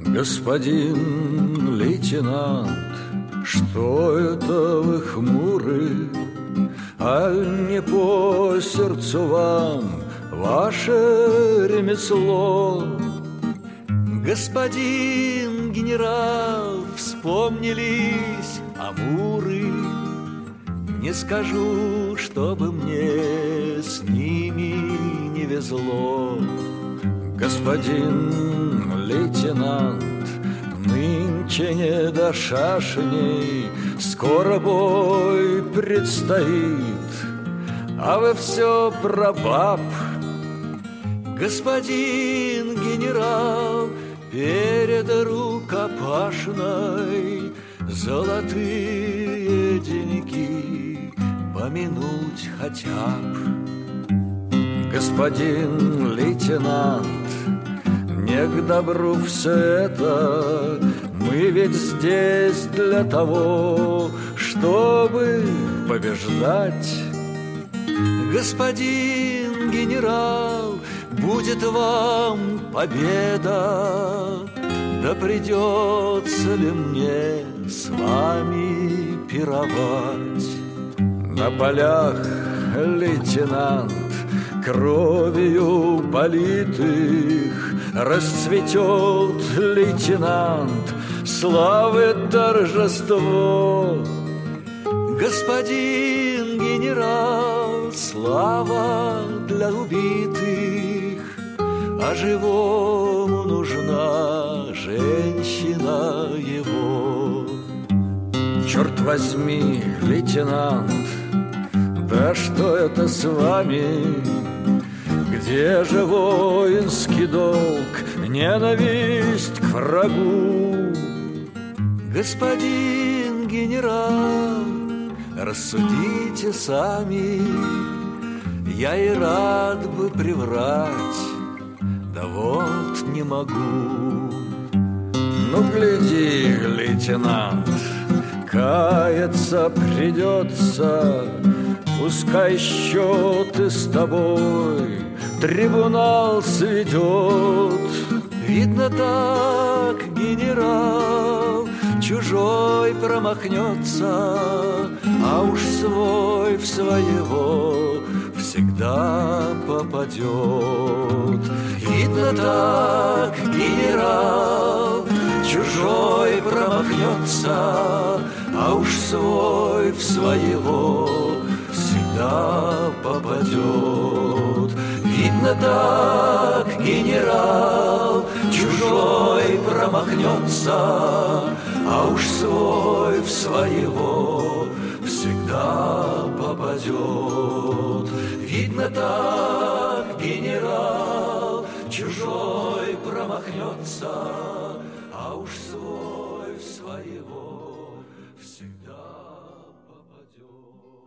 Господин лейтенант, что это вы хмуры? Аль не по сердцу вам ваше ремесло? Господин генерал, вспомнились амуры. Не скажу, чтобы мне с ними не везло. Господин лейтенант, нынче не до шашней, скоро бой предстоит, а вы все про баб. Господин генерал, перед рукопашной золотые деньги помянуть хотя б. Господин лейтенант, не к добру все это. Мы ведь здесь для того, чтобы побеждать. Господин генерал, будет вам победа. Да придется ли мне с вами пировать? На полях, лейтенант, кровью политых расцветет, лейтенант, славы торжество. Господин генерал, слава для убитых, а живому нужна женщина его. Черт возьми, лейтенант, да что это с вами? Где же воинский долг, ненависть к врагу? Господин генерал, рассудите сами, я и рад бы приврать, да вот не могу. Ну, гляди, лейтенант, каяться придется. Пускай счеты с тобой трибунал сведет. Видно так, генерал, чужой промахнется, а уж свой в своего всегда попадет. Видно так, генерал, чужой промахнется, а уж свой в своего всегда попадет. Видно так, генерал, чужой промахнется, а уж свой в своего всегда попадет. Видно так, генерал, чужой промахнется, а уж свой в своего всегда попадет.